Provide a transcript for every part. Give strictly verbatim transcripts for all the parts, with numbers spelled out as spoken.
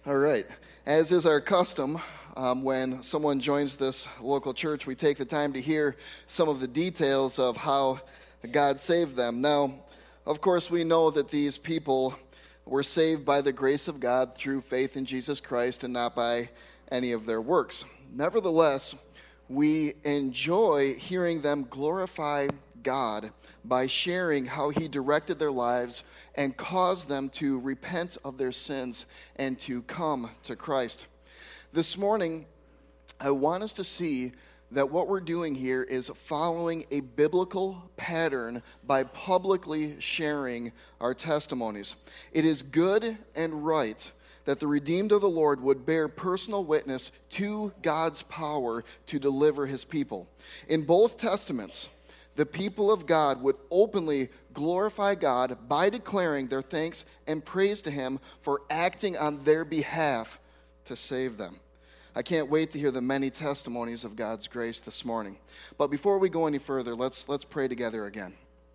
All right. As is our custom, um, when someone joins this local church, we take the time to hear some of the details of how God saved them. Now, of course, we know that these people were saved by the grace of God through faith in Jesus Christ and not by any of their works. Nevertheless, we enjoy hearing them glorify God by sharing how He directed their lives and caused them to repent of their sins and to come to Christ. This morning, I want us to see that what we're doing here is following a biblical pattern by publicly sharing our testimonies. It is good and right that the redeemed of the Lord would bear personal witness to God's power to deliver His people. In both testaments, the people of God would openly glorify God by declaring their thanks and praise to Him for acting on their behalf to save them. I can't wait to hear the many testimonies of God's grace this morning. But before we go any further, let's let's pray together again.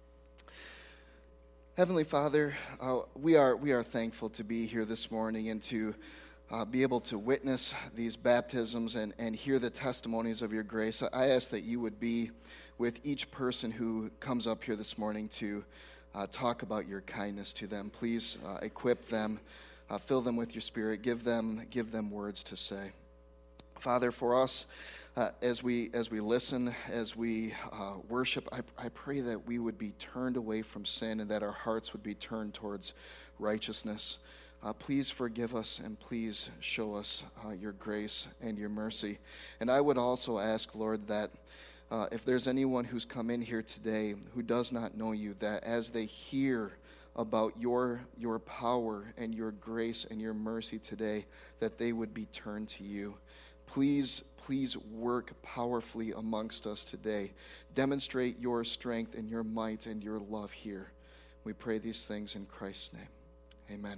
Heavenly Father, uh, we are we are thankful to be here this morning and to uh, be able to witness these baptisms and, and hear the testimonies of your grace. I ask that you would be with each person who comes up here this morning to uh, talk about your kindness to them. Please uh, equip them, uh, fill them with your Spirit, give them give them words to say. Father, for us, uh, as we as we listen, as we uh, worship, I, I pray that we would be turned away from sin and that our hearts would be turned towards righteousness. Uh, please forgive us and please show us uh, your grace and your mercy. And I would also ask, Lord, that uh, if there's anyone who's come in here today who does not know you, that as they hear about your your power and your grace and your mercy today, that they would be turned to you. Please, please work powerfully amongst us today. Demonstrate your strength and your might and your love here. We pray these things in Christ's name. Amen.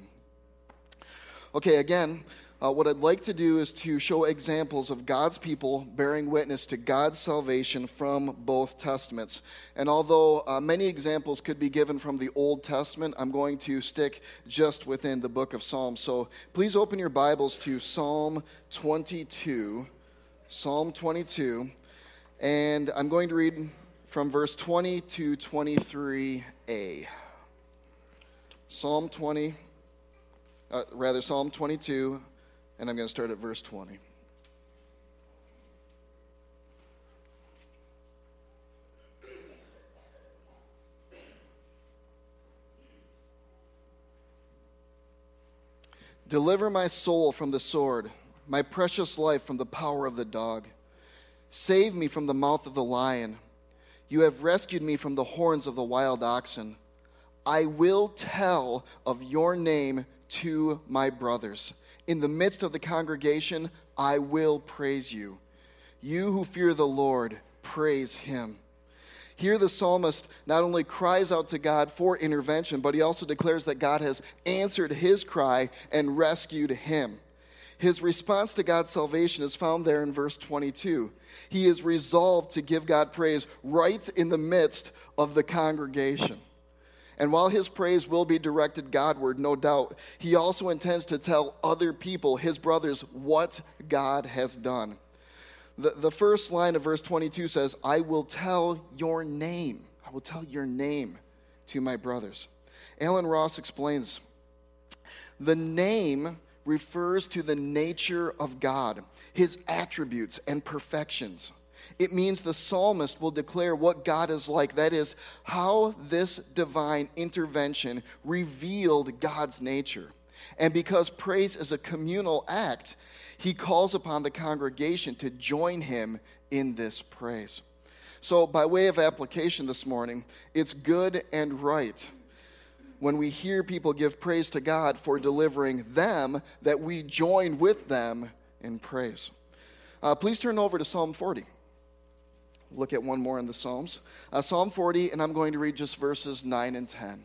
Okay, again, uh, what I'd like to do is to show examples of God's people bearing witness to God's salvation from both testaments. And although uh, many examples could be given from the Old Testament, I'm going to stick just within the book of Psalms. So please open your Bibles to Psalm twenty-two. Psalm twenty-two. And I'm going to read from verse twenty to twenty-three a. Psalm twenty, uh, rather Psalm twenty-two, and I'm going to start at verse twenty. Deliver my soul from the sword, my precious life from the power of the dog. Save me from the mouth of the lion. You have rescued me from the horns of the wild oxen. I will tell of your name to my brothers. In the midst of the congregation, I will praise you. You who fear the Lord, praise him. Here the psalmist not only cries out to God for intervention, but he also declares that God has answered his cry and rescued him. His response to God's salvation is found there in verse twenty-two. He is resolved to give God praise right in the midst of the congregation. And while his praise will be directed Godward, no doubt, he also intends to tell other people, his brothers, what God has done. The, the first line of verse twenty-two says, I will tell your name. I will tell your name to my brothers. Alan Ross explains, the name refers to the nature of God, his attributes and perfections. It means the psalmist will declare what God is like. That is, how this divine intervention revealed God's nature. And because praise is a communal act, he calls upon the congregation to join him in this praise. So by way of application this morning, it's good and right when we hear people give praise to God for delivering them, that we join with them in praise. Uh, please turn over to Psalm forty. Look at one more in the Psalms. Uh, Psalm forty, and I'm going to read just verses nine and ten.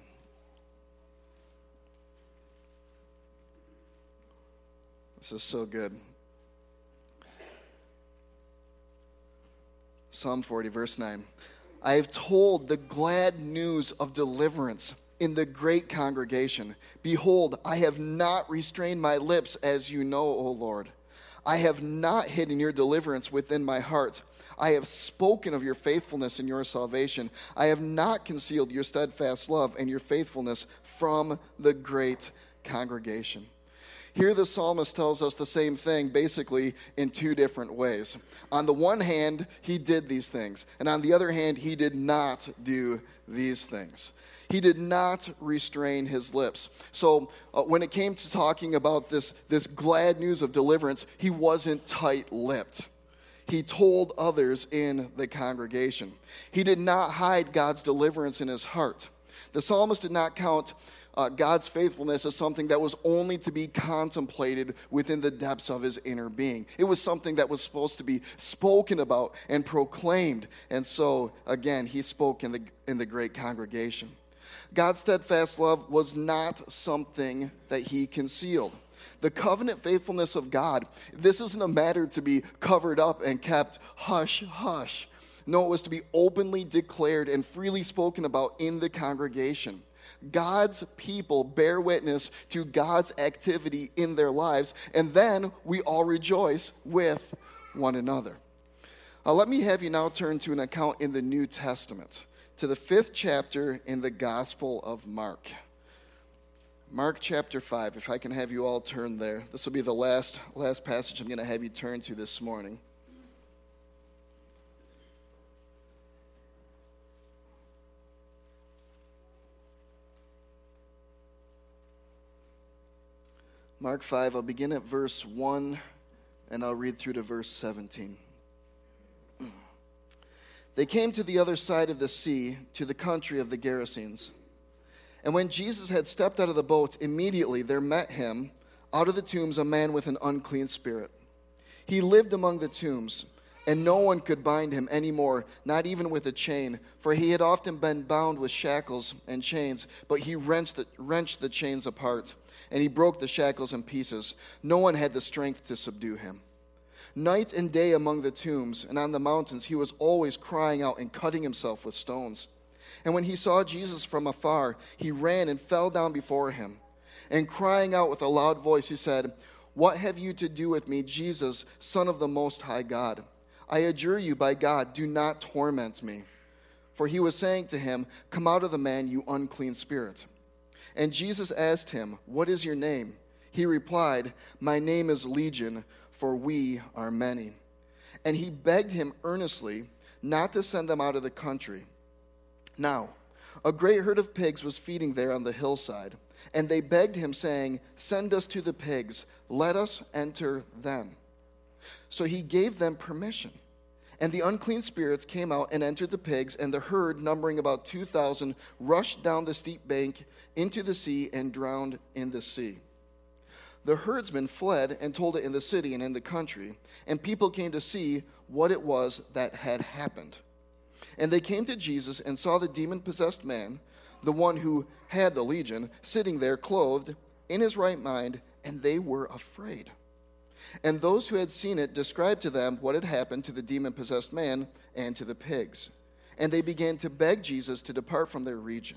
This is so good. Psalm forty, verse nine. I have told the glad news of deliverance. in the great congregation, behold, I have not restrained my lips, as you know, O Lord. I have not hidden your deliverance within my heart. I have spoken of your faithfulness and your salvation. I have not concealed your steadfast love and your faithfulness from the great congregation. Here the psalmist tells us the same thing basically in two different ways. On the one hand, he did these things, and on the other hand, he did not do these things. He did not restrain his lips. So uh, when it came to talking about this, this glad news of deliverance, he wasn't tight-lipped. He told others in the congregation. He did not hide God's deliverance in his heart. The psalmist did not count uh, God's faithfulness as something that was only to be contemplated within the depths of his inner being. It was something that was supposed to be spoken about and proclaimed. And so, again, he spoke in the, in the great congregation. God's steadfast love was not something that he concealed. The covenant faithfulness of God, this isn't a matter to be covered up and kept hush, hush. No, it was to be openly declared and freely spoken about in the congregation. God's people bear witness to God's activity in their lives, and then we all rejoice with one another. Uh, let me have you now turn to an account in the New Testament, to the fifth chapter in the Gospel of Mark. Mark chapter five, if I can have you all turn there. This will be the last, last passage I'm going to have you turn to this morning. Mark five, I'll begin at verse one, and I'll read through to verse seventeen. They came to the other side of the sea, to the country of the Gerasenes. And when Jesus had stepped out of the boat, immediately there met him out of the tombs a man with an unclean spirit. He lived among the tombs, and no one could bind him any more, not even with a chain, for he had often been bound with shackles and chains, but he wrenched the, wrenched the chains apart, and he broke the shackles in pieces. No one had the strength to subdue him. Night and day among the tombs and on the mountains, he was always crying out and cutting himself with stones. And when he saw Jesus from afar, he ran and fell down before him. And crying out with a loud voice, he said, "What have you to do with me, Jesus, Son of the Most High God? I adjure you by God, do not torment me." For he was saying to him, "Come out of the man, you unclean spirit." And Jesus asked him, "What is your name?" He replied, "My name is Legion, for we are many." And he begged him earnestly not to send them out of the country. Now, a great herd of pigs was feeding there on the hillside, and they begged him, saying, "Send us to the pigs, let us enter them." So he gave them permission. And the unclean spirits came out and entered the pigs, and the herd, numbering about two thousand, rushed down the steep bank into the sea and drowned in the sea. The herdsmen fled and told it in the city and in the country, and people came to see what it was that had happened. And they came to Jesus and saw the demon-possessed man, the one who had the legion, sitting there clothed in his right mind, and they were afraid. And those who had seen it described to them what had happened to the demon-possessed man and to the pigs. And they began to beg Jesus to depart from their region.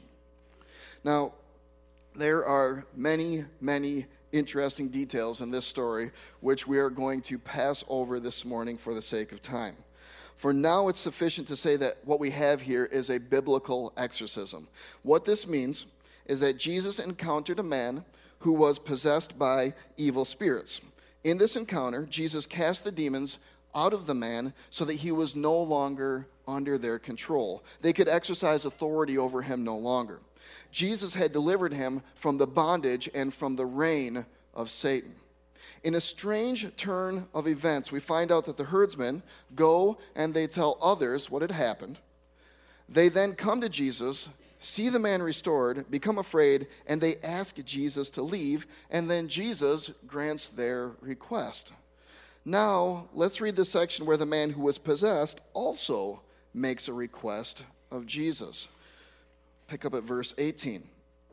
Now, there are many, many interesting details in this story, which we are going to pass over this morning for the sake of time. For now, it's sufficient to say that what we have here is a biblical exorcism. What this means is that Jesus encountered a man who was possessed by evil spirits. In this encounter, Jesus cast the demons out of the man so that he was no longer under their control. They could exercise authority over him no longer. Jesus had delivered him from the bondage and from the reign of Satan. In a strange turn of events, we find out that the herdsmen go and they tell others what had happened. They then come to Jesus, see the man restored, become afraid, and they ask Jesus to leave, and then Jesus grants their request. Now, let's read the section where the man who was possessed also makes a request of Jesus. Pick up at verse eighteen.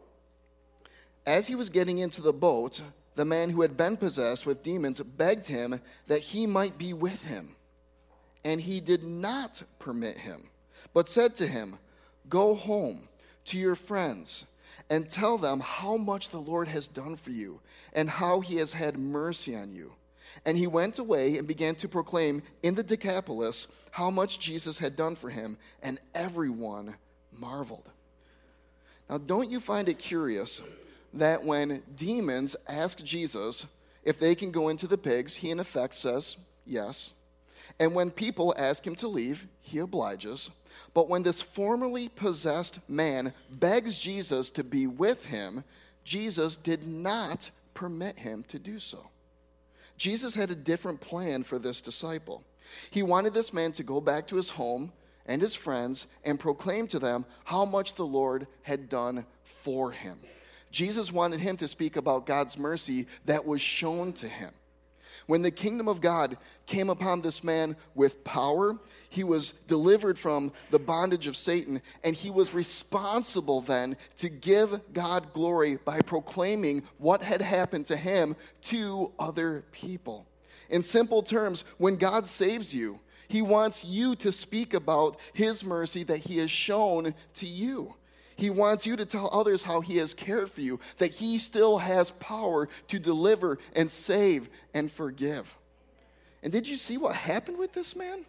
As he was getting into the boat, the man who had been possessed with demons begged him that he might be with him. And he did not permit him, but said to him, "Go home to your friends and tell them how much the Lord has done for you and how he has had mercy on you." And he went away and began to proclaim in the Decapolis how much Jesus had done for him, and everyone marveled. Now, don't you find it curious that when demons ask Jesus if they can go into the pigs, he in effect says yes. And when people ask him to leave, he obliges. But when this formerly possessed man begs Jesus to be with him, Jesus did not permit him to do so. Jesus had a different plan for this disciple. He wanted this man to go back to his home and his friends and proclaim to them how much the Lord had done for him. Jesus wanted him to speak about God's mercy that was shown to him. When the kingdom of God came upon this man with power, he was delivered from the bondage of Satan, and he was responsible then to give God glory by proclaiming what had happened to him to other people. In simple terms, when God saves you, he wants you to speak about his mercy that he has shown to you. He wants you to tell others how he has cared for you, that he still has power to deliver and save and forgive. And did you see what happened with this man?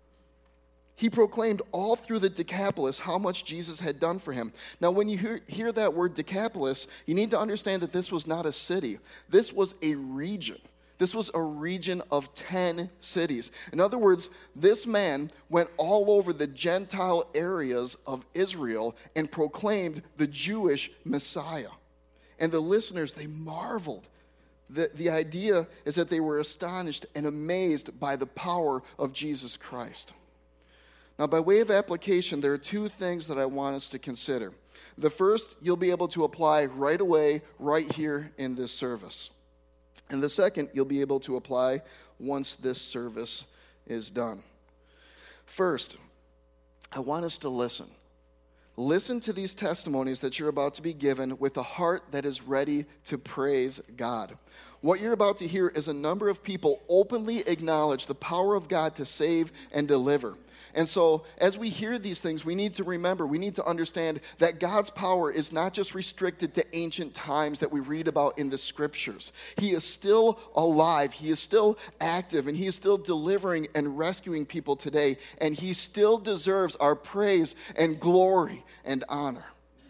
He proclaimed all through the Decapolis how much Jesus had done for him. Now, when you hear, hear that word Decapolis, you need to understand that this was not a city. This was a region. This was a region of ten cities. In other words, this man went all over the Gentile areas of Israel and proclaimed the Jewish Messiah. And the listeners, they marveled. The, the idea is that they were astonished and amazed by the power of Jesus Christ. Now, by way of application, there are two things that I want us to consider. The first, you'll be able to apply right away, right here in this service. And the second, you'll be able to apply once this service is done. First, I want us to listen. Listen to these testimonies that you're about to be given with a heart that is ready to praise God. What you're about to hear is a number of people openly acknowledge the power of God to save and deliver. And so, as we hear these things, we need to remember, we need to understand that God's power is not just restricted to ancient times that we read about in the scriptures. He is still alive, he is still active, and he is still delivering and rescuing people today. And he still deserves our praise and glory and honor.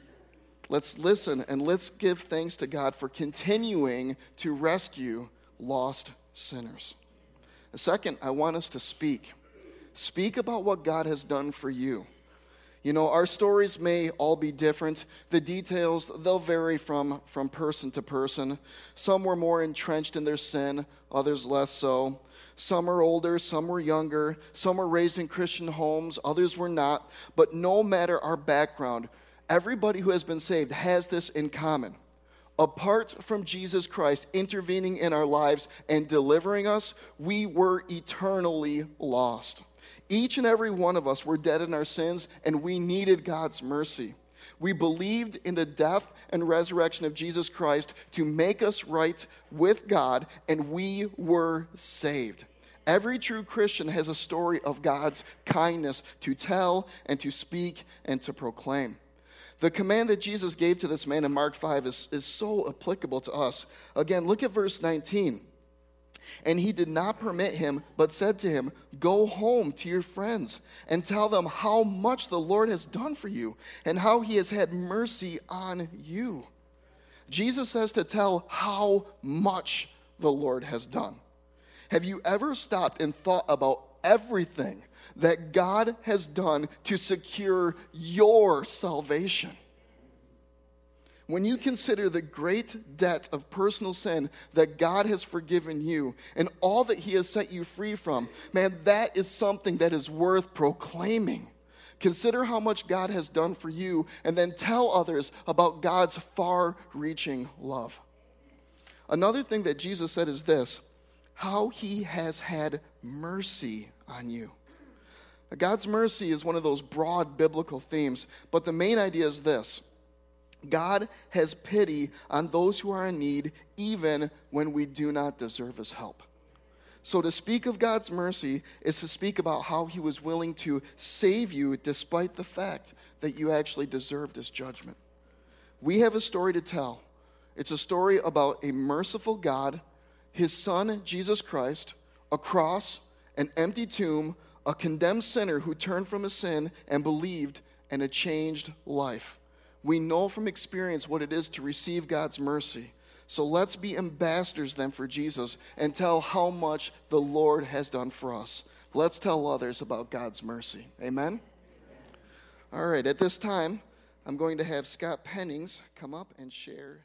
Let's listen and let's give thanks to God for continuing to rescue lost sinners. Second, I want us to speak. Speak about what God has done for you. You know, our stories may all be different. The details, they'll vary from, from person to person. Some were more entrenched in their sin, others less so. Some are older, some were younger, some were raised in Christian homes, others were not. But no matter our background, everybody who has been saved has this in common. Apart from Jesus Christ intervening in our lives and delivering us, we were eternally lost. Each and every one of us were dead in our sins, and we needed God's mercy. We believed in the death and resurrection of Jesus Christ to make us right with God, and we were saved. Every true Christian has a story of God's kindness to tell and to speak and to proclaim. The command that Jesus gave to this man in Mark five is, is so applicable to us. Again, look at verse nineteen. And he did not permit him, but said to him, "Go home to your friends and tell them how much the Lord has done for you and how he has had mercy on you." Jesus says to tell how much the Lord has done. Have you ever stopped and thought about everything that God has done to secure your salvation? When you consider the great debt of personal sin that God has forgiven you and all that he has set you free from, man, that is something that is worth proclaiming. Consider how much God has done for you and then tell others about God's far-reaching love. Another thing that Jesus said is this: how he has had mercy on you. Now, God's mercy is one of those broad biblical themes, but the main idea is this: God has pity on those who are in need, even when we do not deserve his help. So to speak of God's mercy is to speak about how he was willing to save you despite the fact that you actually deserved his judgment. We have a story to tell. It's a story about a merciful God, his son, Jesus Christ, a cross, an empty tomb, a condemned sinner who turned from his sin and believed, and a changed life. We know from experience what it is to receive God's mercy. So let's be ambassadors then for Jesus and tell how much the Lord has done for us. Let's tell others about God's mercy. Amen? All right, at this time, I'm going to have Scott Pennings come up and share.